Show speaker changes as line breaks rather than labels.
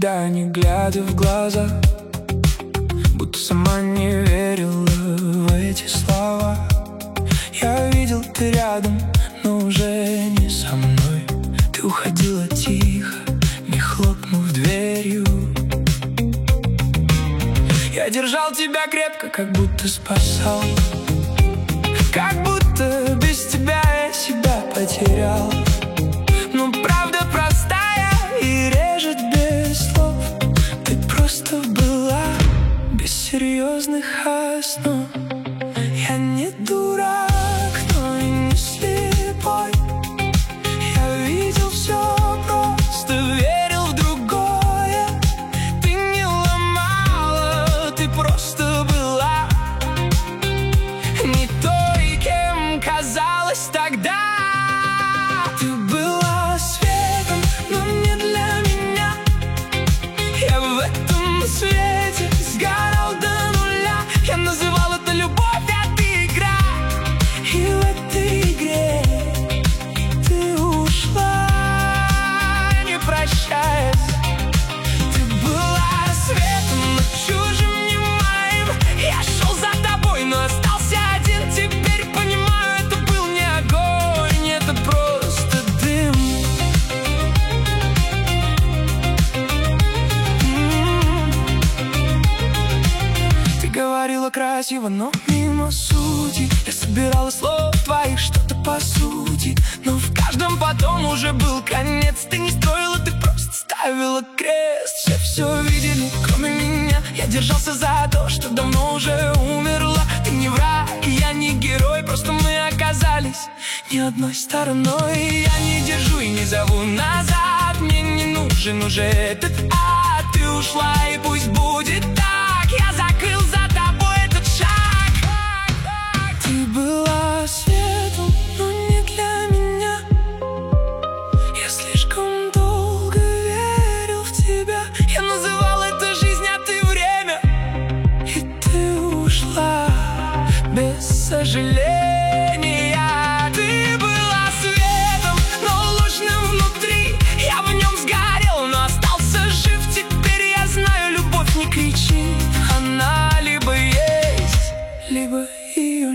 тебя, не глядя в глаза, будто сама не верила в эти слова. Я видел, ты рядом, но уже не со мной. Ты уходила тихо, не хлопнув дверью. Я держал тебя крепко, как будто спасал, как будто без тебя я себя потерял. Но правда простая и режет без слов. Ты просто была без серьезных основ. Я не дурак, но и не слепой. Я видел все, просто верил в другое. Ты не ломала, ты просто была не той, кем казалась тогда. Ты была светом, но не для меня. Я в этом свете сгорал до нуля. Я называл это любовь, а ты игра. И в этой игре ты ушла, не прощаясь. Ты была светом, но чужим не моим. Я шел за тобой, но остался один. Теперь понимаю, это был не огонь, это просто дым. Ты говорила красиво, но мимо сути. Я собирала слов твоих что-то по сути, но в каждом потом уже был конец. Ты не строила, ты просто ставила крест. Все видели, кроме меня. Я держался за то, что давно уже умерла. Ты не враг, я не герой, просто мы оказались не одной стороной. Я не держу и не зову назад. Мне не нужен уже этот ад. Ты ушла, и пусть будет так. Я закрыл за тобой этот шаг. Ты была светом, но не для меня. Я слишком долго верил в тебя. Я называл это жизнь, а ты время. И ты ушла без сожаления. Ты была светом, но ложным внутри. Я в нем сгорел, но остался жив. Теперь я знаю, любовь не кричит. Она либо есть, либо ее